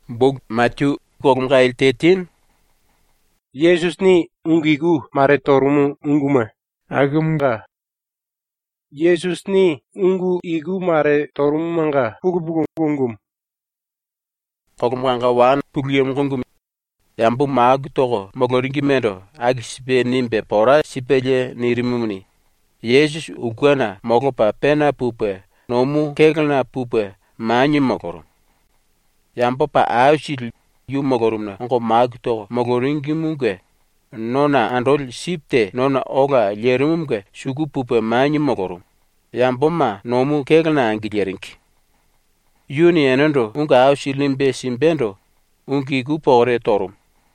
Book Matthew Kogumgail 13. Yesus ni ungigu mare torumu unguma agumga. Yesus ni ungu igu mare torumu manga pugu ungum. Kogumganga wan pugliem kongum. Yambu mag togo mogoringi mendo agisipe nimbe pora sipelye nirimumni. Yesus ugwana mogopa pena pupe nomu kegelna pupe manyi mogorum. Yambo pa aushil yu mogorumna ngo mag togo mogoringi munge nona andol sipte nona oga lerumumge sugu pupe manyi mogorum. Yambo ma nomu kegelna angilerinki. Yuni enendo unga aushilimbe simbendo ungi gupore torum.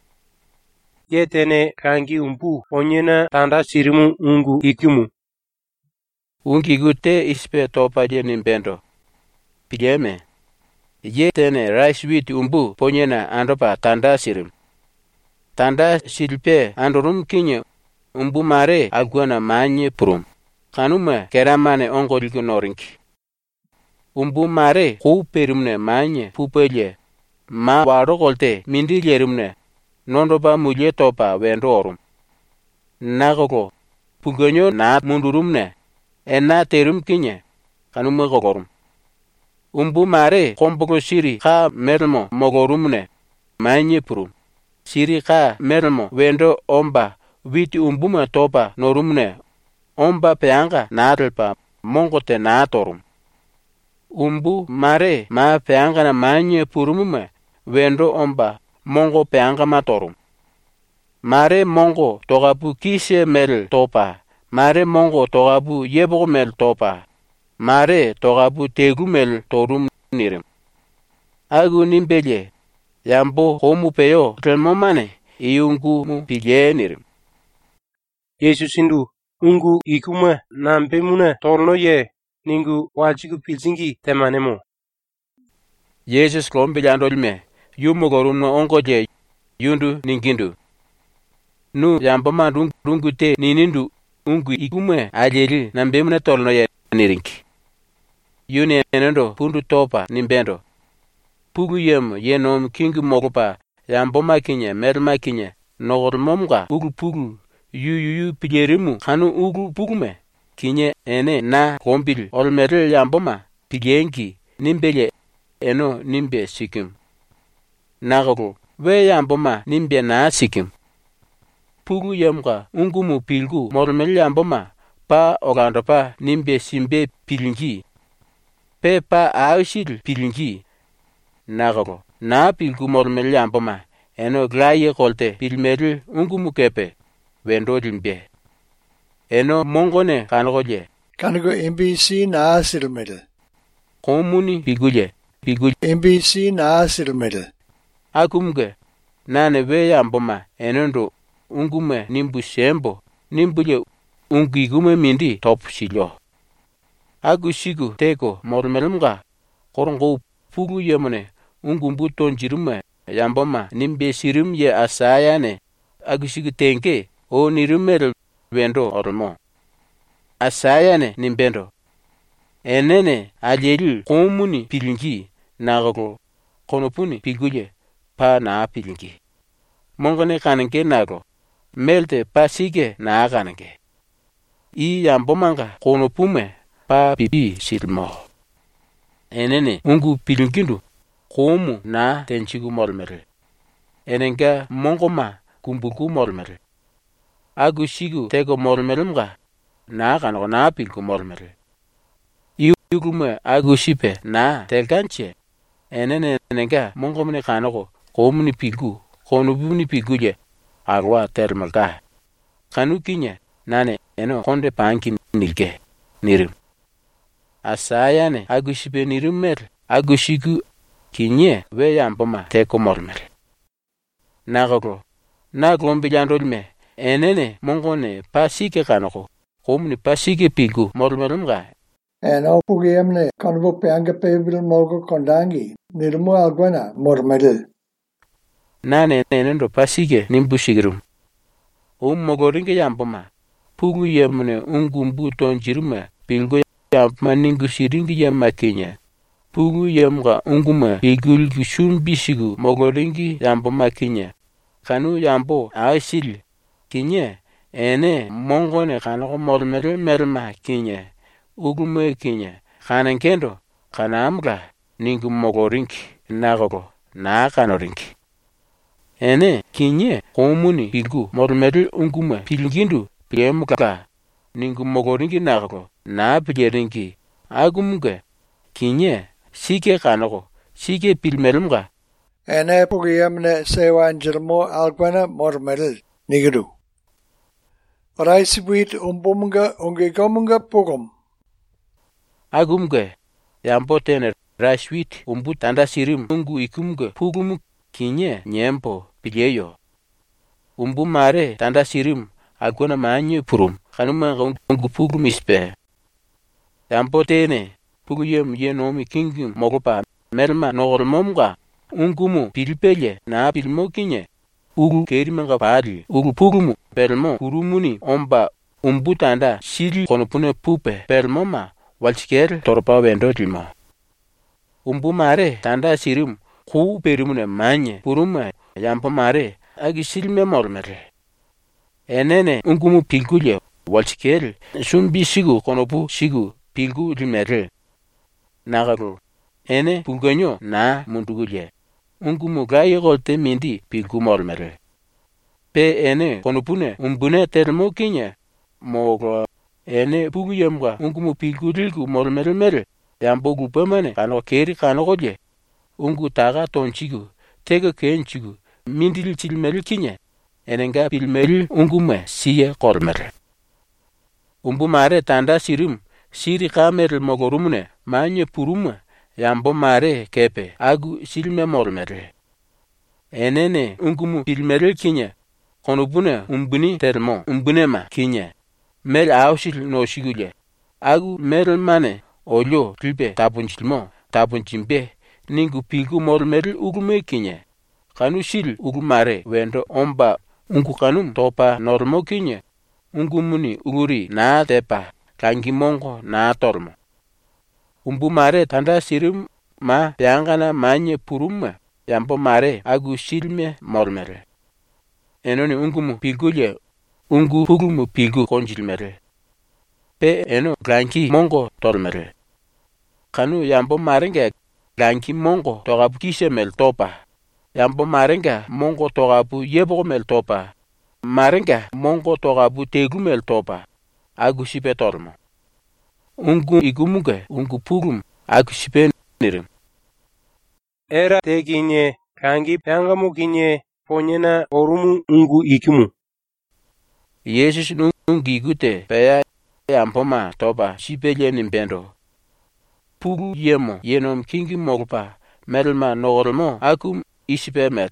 Yetene kangi umbu onyena tanda sirimu ungu ikimu. Ungi gute ispe topaje nimbendo. Pijeme. Yetene rice wheat umbu ponyena andopa tanda sirim. Tanda silpe andorum kinye umbu mare agwana manye prum. Kanuma keramane ongoliku norinki. Umbu mare kou perimne manye pupelye ma warogolte mindilyerimne nondoba mulye topa wendo orum. Nagogo pugonyo na mundurumne ena terum kinye kanuma gogorum. Umbu mare kombogo siri ka melmo mogorumne manye prum. Siri ka melmo wendo omba witi umbuma topa norumne omba peanga nadelpa mongote na torum. Umbu mare ma peanga na manye purumume wendo omba mongo peanga matorum. Mare mongo togabu kise mel topa. Mare mongo togabu yebogo mel topa. Mare togabu tegu mel torum nirim. Agu nimbelye. Yambo homu peyo telmomane iyungu mu pilye nirim. Yesus indu ungu ikuma nambemuna torno ye ningu wajigu pilsingi temanemo. Yesus klombilandolme yumogorumno ongoje yundu ningindu. Nu yamboma rungute ninindu ungu ikume aljeli nambemuna torno ye nirinki. Yune enendo pundu topa nimbendo. Pugu yem yenom kingu mogopa yamboma kinye melma kinye nogormomga pugu yu piljerimu kanu ugu pugume kinye ene na kombil olmeril yamboma pilyenki nimbelye eno nimbe sikim. Nagogo we yamboma nimbe na sikim. Pugu yemga ungumu pilgu mormel yamboma pa ogandopa nimbe simbe pilingi. Pe pa aushil pilingi. Nagogo na pilgu mormel yamboma eno glaye kolte pilmeril ungumu kepe wendo limbe. Eno mongone kanogoje. Kanago MBC na silmedel. Komuni pilguje. MBC na silmedel. Akumge nane we yamboma enendo ungume nimbu sembo nimbuje ungigume mindi top silyo. Agushigu teko mormelumga korongo pugu yemone ungumbu tonjirume yamboma nimbe sirim ye asayane agushigu tenke o nirumel wendo ormo. Asayane nimbendo. Enene aljeli komuni pilingi nagogo konopuni pilguje pa na pilingi. Mongone kanenge nago melte pa sige na kanenge. I yambomanga konopume pa pipi silmo. Enene ungu pilingindu komu na tenchigu molmere. Enenga mongoma kumbuku molmere. Agu shigu tego molmerumga na kanogo na pilgu molmere. Yugume agu shipe na telganche. Enene nenga mongomne kanogo komuni pilgu konubuni pilguje agwa termalga. Kanu kinye nane eno konde panki nilge nirim. Asayane agu shipe nirim mer agu shigu kinye we yamboma teko molmere. Nagogo naglombilandolme enene mongone pasike kanogo komuni pasike pilgu molmerumga. Eno pugiyemne kanago peanga pebil molgo kondangi nirmu algwana mormedel. Nane enendo pasike nimbushigirum. Mogoringe yamboma pugu yemne ungumbu tonjirume pilgu yambma ningu shiringi yamma kinye pugu yemga unguma pigul kushun bisigu mogoringi yambo makinya. Kanu yambo aisil kinye ene mongone kanago mormere merma kinye. Ugume kinye. Kanan kendo kanamga ningu mogoringi nagogo na kanoringi. Ene kinye komuni pigu mormere unguma pilgindu piemga ningu mogoringi nagogo na pieringi. Agumga kinye sike kanago sike pilmerumga. Ene pugiyamne sewanjirmo alguana mormel nigidu. Raisibwit umbumga ungigomunga pugum. Agumga yambo tene rashwit tanda sirim ungu ikumga pugum kinye nyempo pileyo. Mare tanda sirim agona manye purum kanuma ungu pugum ispe. Yambo tene puguyem yenomi kingum mogopa merma nogolmomga ungumu pilpelye na pilmo kinye. Ugu kerimanga pari ugu pugumu pelmo kurumuni omba tanda siri konopune pupe pelmoma walchiker torpa wendo lima. Mare tanda sirim ku perimune manye puruma yampo mare agi silme mormere. Enene ungumu pilgulye walchiker sumbi sigu konopu sigu pilgu limere. Nagaru ene pulganyo na mundugulye. Ungumu gaye golte mindi pilgu mormere. Pe ene konopune umbune termo kinye mogo ene puguyemga ungumu pilgu rilgu mormere mere. Yambo gupamane kano keri kano golye. Ungu taga tonchigu tega kenchigu mindil chilmeri kinye. Enenga pilmeri ungume siye kormere. Mare tanda sirim siri kamer mogorumune manye puruma yambo mare kepe agu silme mormere. Enene ungumu pilmere kinye konubune umbuni termo umbunema kinye mel ausil no shigule agu mel mane olyo tilbe tabunchimbe ningu pilgu mormere ugume kinye kanu sil ugumare wendo omba ungu kanum topa normo kinye ungumuni uguri na tepa kangi mongo na tormo. Mare tanda sirim ma piangana manye puruma yambo mare agu silme mormere. Enoni ungumu pilgulye ungu pugumu pilgu konjilmere. Pe eno glanki mongo tormere. Kanu yambo marenga glanki mongo togabu kishe mel topa. Yambo marenga mongo togabu yebo mel topa. Marenga mongo togabu tegu mel topa. Agu sipe tormo. Ungu igumuga ungu pugum agu sipe nirim. Era teginye kangi piangamu kinye ponyena orumu ungu ikimu. Yesus nungi gute peya yampoma topa sipelye nimbendo. Pugu yemo yenom kingi mogupa melma nogolmo akum isipe mer.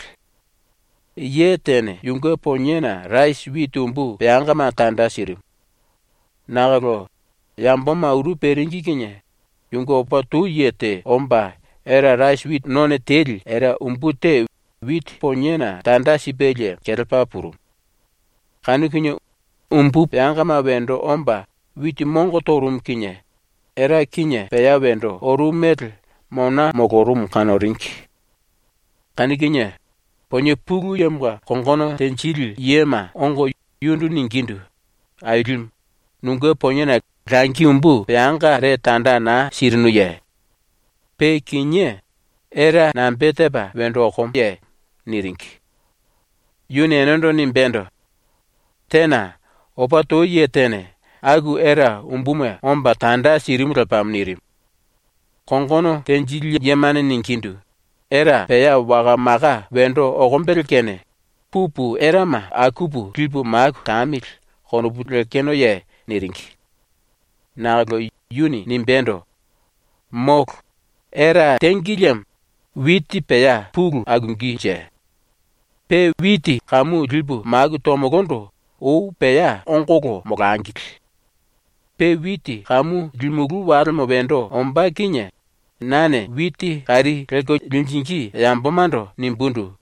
Ye tene yunga ponyena rais witumbu peangama tanda sirim. Nagaro yamboma uru peringi kinye yunga opa tu yete omba era rais wit none teli era umbute wit ponyena tanda sipelye kelpa puru. Kanu kinye umbu peangama wendo omba witi mongo torum kinye era kinye peya wendo oru metal mona mogorum kanorinki. Kanu kinye ponye pugu yemga kongono tenchili yema ongo yundu ningindu airim nunga ponyena glanki umbu peanga re tanda na sirinu ye. Pe kinye era na mbeteba wendo okom ye nirinki. Yune enendo nimbendo. Tena opa to ye tene agu era umbume omba tanda sirim rapam nirim. Kongono tenjili yemane ninkindu. Era peya waga maga wendo ogombel kene. Pupu era ma akupu kilpu mag tamil konopu keno ye nirinki. Nago yuni nimbendo. Mok era tengilem witi peya pugu agungi je. Pe witi kamu kilpu mag tomogondo o peya ongogo mogangil. Pe witi kamu dilmugu warmo wendo omba kinye. Nane witi kari rego linjinki yambomando nimbundu.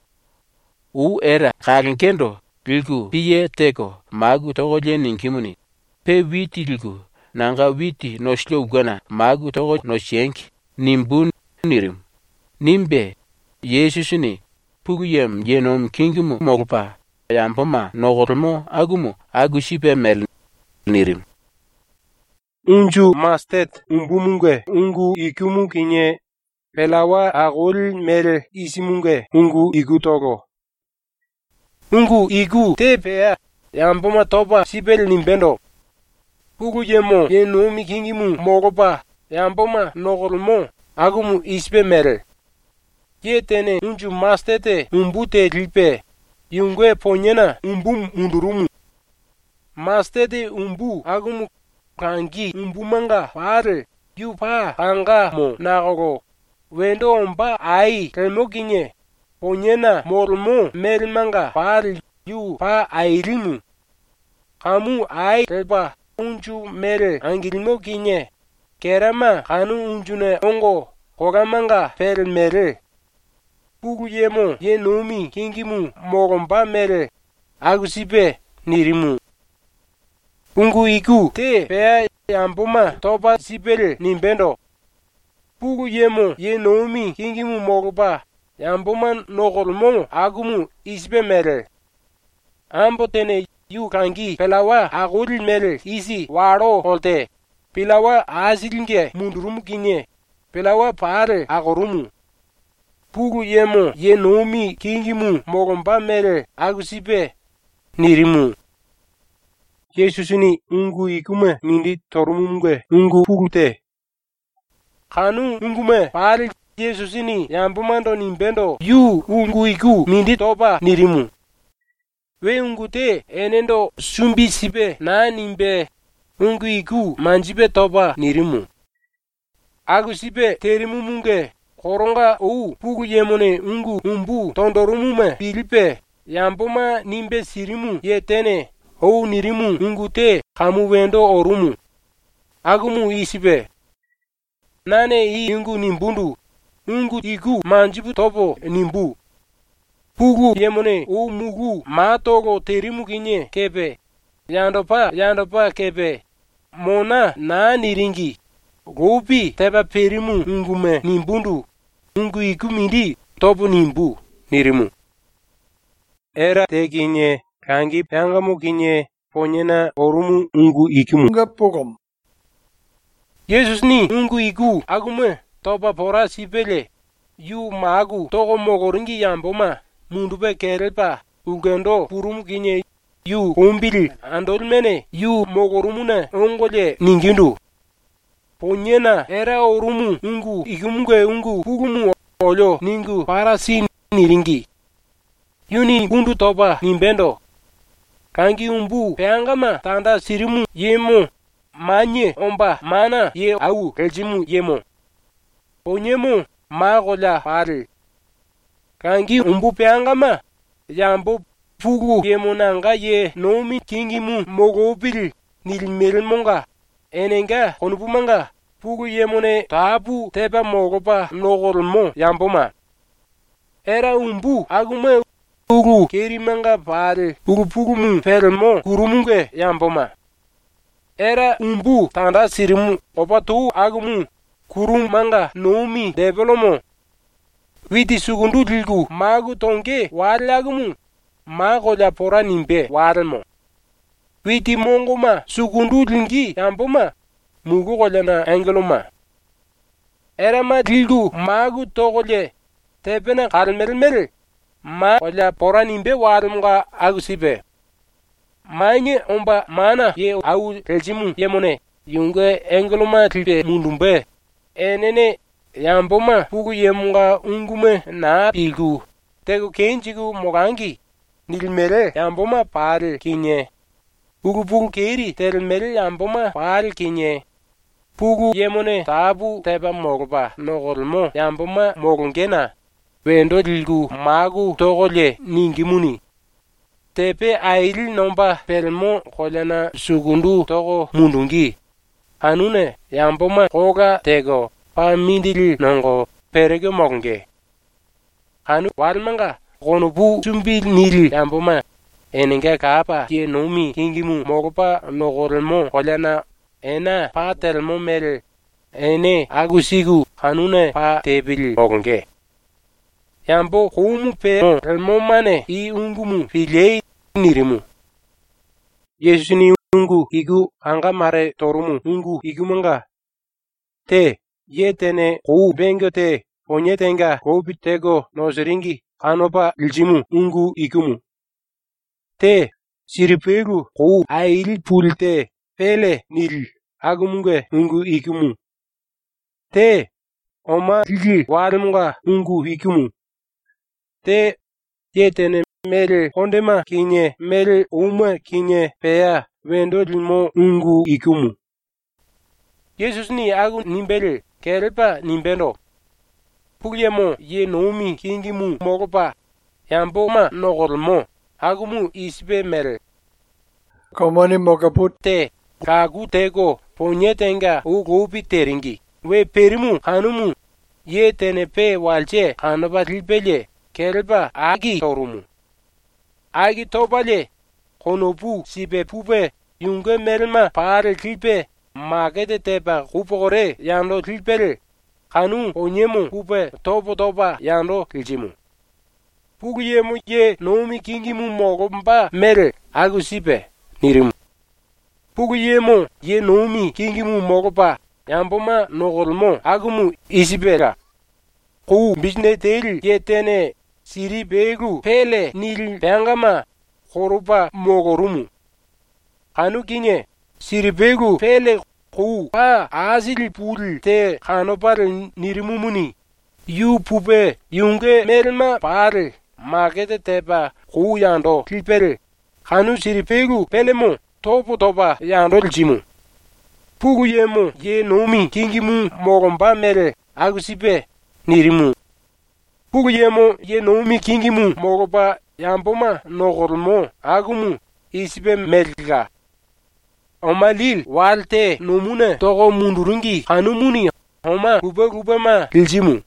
Era karinkendo lilgu piye teko magu togoje ninkimuni. Pe witi lilgu nanga witi no shlo ugana magu togo no shenki nimbun nirim. Nimbe Yesusuni puguyem yenom kingimu mogpa yamboma nogormo agumu agushipe mel nirim. Unju mastet umbumunge ungu ikumu kinye pelawa agol mel isimunge ungu igutogo. Ungu igu tepea yamboma topa sibel nimbendo. Puguyemo yenomi kingimu mogpa yamboma nogormo agumu ispe mel. Yetene unju mastete umbute lipe yungwe ponyena umbum mundurumu. Mastete umbu agumu kangi umbumanga pare yu pa anga mo nagogo wendo omba ai kelmoginye ponyena mormo melmanga pare yu pa airimu kamu ai kelpa unju mere angilmoginye kerama kanu unjune ongo kogamanga per mere puguyemo yenomi kingimu mogomba mere agusipe nirimu. Ungu iku te pea yamboma topa sipere nimbendo. Puguyemo yenomi kingimu mogomba yamboma nogormo agumu ispe mere. Ambo tene yu kangi pelawa agul mere isi waro holte. Pelawa asilinge mundurumu kinye. Pelawa pare agorumu. Puguyemo yenomi kingimu mogomba mere agusipe nirimu. Yesusuni ungu ikume mindi torumumge ungu pugute. Kanu ungume pari Yesusuni yambumando nimbendo yu ungu iku mindi topa nirimu. We ungute enendo sumbi sipe na nimbe ungu iku manjipe topa nirimu. Agusipe terimu munge koronga ou pugu yemone ungu umbu tondorumume pilipe yamboma nimbe sirimu yetene ou nirimu ungute kamu wendo orumu. Agumu isipe. Nane i ungu nimbundu. Ungu iku manjipu topo nimbu. Pugu yemone ou mugu matogo terimu kinye kepe. Yandopa kepe. Mona na niringi. Gopi tepa perimu ungume nimbundu. Ungu iku mindi topo nimbu nirimu. Era te kinye kangi yangamu kinye ponyena orumu ungu ikimu. Unga pogom. Yesus ni ungu iku agume topa pora sipele. Yu magu togo mogoringi yamboma mundupe kerepa ugendo purumu kinye yu kumbili andolmene yu mogorumuna ongole ningindu. Ponyena era orumu ungu ikimunge ungu pugumu olyo ningu parasi niringi. Yuni undu topa nimbendo. Kangi umbu peangama tanda sirimu yemo manye omba mana ye au rejimu yemo. Ponyemo magola pare. Kangi umbu peangama yambo pugu yemo nanga ye nomi kingimu mogopil nilmelmonga. Enenga konupumanga pugu yemone tapu tepa mogopa nogolmo yamboma. Era umbu agume pugu kerimanga pare pugumu fermo kurumunge yamboma. Era umbu tanda sirimu opatu agumu kurumanga nomi develomo. Witi sugundu lilgu magu tonge wale agumu magola pora nimbe waremo. Witi mongoma sugundu lingi yamboma mugu golana angeloma. Era ma lilgu magu togole tepena kalmelmel ma gola pora nimbe waremga agusibe. Manye omba mana ye au rejimu yemone yunge angeloma tilbe mundumbe. Enene yamboma pugu yemunga ungume na pilgu. Tego kenjigu mogangi nilmere yamboma pare kinye. Pugu keri telmere yamboma pare kinye. Pugu yemone tabu teba mogba nogolmo yamboma mogongena. Wendo lilgu magu togole ningimuni. Tepe aili nomba pelmo kolena sugundu togo mundungi. Anune yamboma koga tego pa mindili nongo perege mogonge. Anu walmanga konubu sumbil nili yamboma. Enenge kapa ye nomi kingimu mogopa nogolmo kolena ena pa telmo mere ene agusigu kanune pa tebil mogonge. Yambo kumu pe elmomane I ungumu filei nirimu. Yesus ni ungu igu anga mare torumu ungu igumanga. Te ye tene kou bengo te onyetenga kou bitego nozeringi kanopa iljimu ungu igumu. Te siripegu kou ail pulte pele nil agumunge ungu igumu. Te oma ligi warmunga ungu igumu. Te ye tene mele ondema kinye mele uma kinye pea wendo limo ungu igumu. Yesus ni agu nimbele kerepa nimbendo. Pugyemo ye nomi kingimu mogopa yambo ma nogolmo agumu isbe mel. Komoni mogaput Te kagu tego ponyetenga ugopi teringi. We perimu hanumu ye tenepe walche hanoba lipele kerepa agi torumu. Agi tobale konopu sibe pupe yunge melma pare lipe magede teba kupore yando lipele kanu onyemu pupe toba yando kiljimu. Puguyemu ye nomi kingimu mogomba mere agu sibe nirimu. Puguyemu ye nomi kingimu mogoba yamboma nogolmo agumu isibera. Ku bisne teli ye tene siri begu pele nil bangama korupa mogorumu. Kanu kinye siri begu pele ku pa azili pul te kanopar nirimumuni. Yu pupe yunge melma pare magete teba ku yando klipere. Kanu siri begu pelemo toba yando ljimu. Puguyemu ye nomi kingimu mogomba mere agusipe nirimu. Puguyemu ye nomi kingimu mogoba yamboma nogormo agumu isipe melga. Omalil walte nomune togo mundurungi hanumuni homa kupe ma ljimu.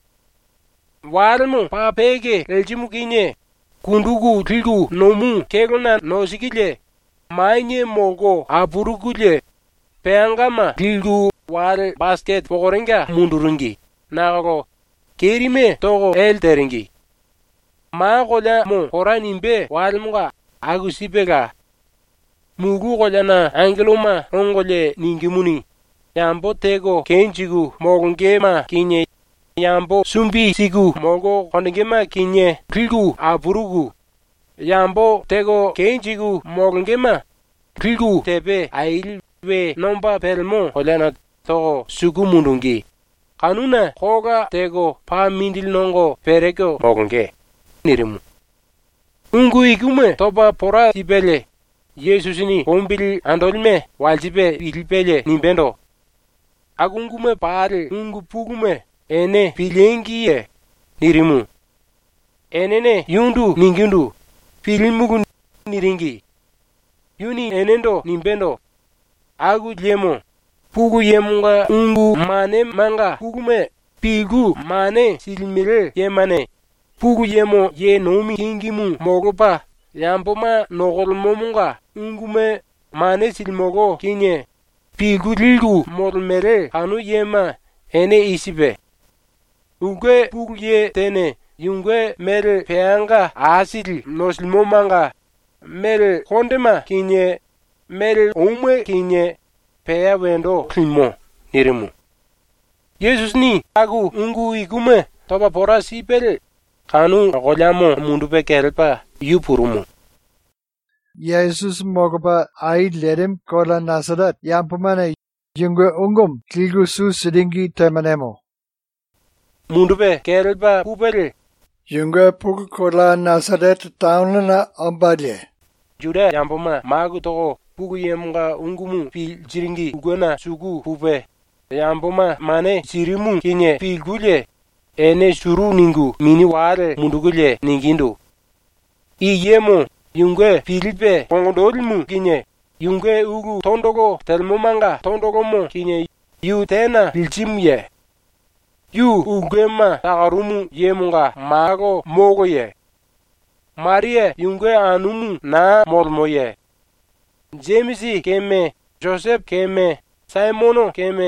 Walmu papege ljimu kinye kundugu tilgu nomu kegona nosikile maine mogo apurugule peangama tilgu wal basket pogorenga mundurungi nago kerime togo elteringi. Ma gola mo horanimbe walmuga agusipega. Mugu golana angeloma ongole ningimuni. Yambo tego kenjigu mogongema kinye. Yambo sumbi sigu mogo konengema kinye tilgu apurugu. Yambo tego kenjigu mogongema tilgu tebe ailwe nomba pelmo golana togo sugu mundungi. Kanuna koga tego pa mindil nongo pereko mogonge nirimu. Ungu igume toba pora sibele. Yesusini ombil andolme waljibe ilpele nimbendo. Agungume pare ungu pugume ene filengiye nirimu. Enene yundu ningindu filimugu niringi. Yuni enendo nimbendo. Agu lemo pugu yemunga ungu mane manga pugume pigu mane silmire yemane. Pugu yemo ye nomi kingimu mogopa yamboma nogolmomunga ungume mane silmogo kinye pigu lilgu mormere hanu yema ene isibe. Uge pugu ye tene yunge mere peanga asil nosilmomanga mere kondema kinye mere umwe kinye pea wendo klimo nirimu. Yesus ni agu ungu igume toba pora sipere kanu golyamo mundu pe kelpa yupurumu. Yesus mogoba ai ledem kola Nazaret yampamane yunge ungum tilgu su sidingi temanemo. Mundu pe kelpa pupere Yunge pugu kola Nazaret taunana ambalye. Juda yampama magu togo pugu yemunga ungumu fil jiringi ugona sugu pupe. Yamboma mane sirimu kinye filgule ene suru ningu mini ware mundugule ningindu. Iyemo yunge Filipe kongdolimu kinye yunge ugu tondogo telmomanga tondogomo kinye yu tena filchimye. Yu ugema tagarumu yemunga mago mogoye. Maria yunge anumu na mormoye. Jamesi keme, Joseph keme, Simono keme,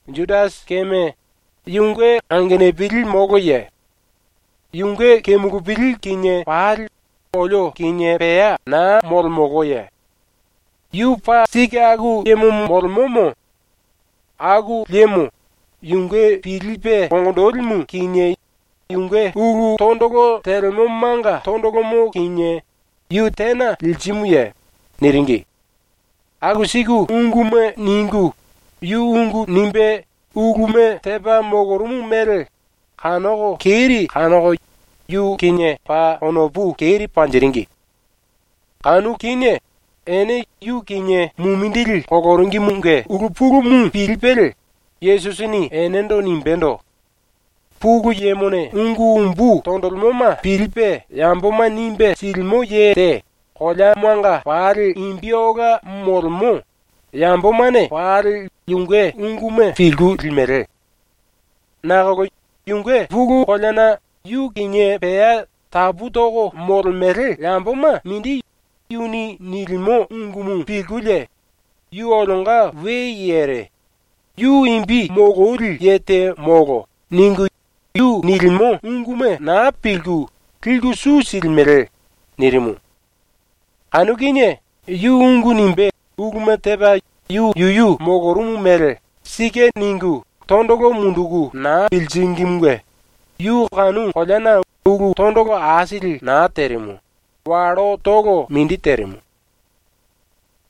Judas keme yungwe angene pilil mogo ye. Yungwe kemugu pilil kinye pal olo kinye pea na mol mogo ye. Yu pa sike agu yemu mol momo. Agu lemu yungwe pilil pe kongdolmu kinye yungwe ugu tondogo termo manga tondogo mo kinye yu tena lilchimu ye niringi. Agu siku ungume ningu yu ungu nimbe ugume teba mogorumu mere kanogo kiri kanogo yu kinye pa onobu kiri panjiringi. Kanu kinye ene yu kinye mumindili kokorungi munge ugupugu mu pilipele Yesusini enendo nimbendo. Pugu yemone ungu umbu tondolmoma pilipe yamboma nimbe silmo ye te kola mwanga pari imbioga mormo yambomane pari yungwe ungume filgu limere. Nagogo yungwe pugu kolana yu kinye pea tabu togo mormere yamboma mindi yuni nilmo ungumu filgule yu olonga weyere yu imbi mogori yete mogo ningu yu nilmo ungume na pilgu su silmere nirimu. Anu kinye yu ungu nimbe ugume teba yu mogorumu mere sike ningu tondogo mundugu na pilchingimwe yu kanu kolana ugu tondogo asili na terimu waro togo mindi terimu.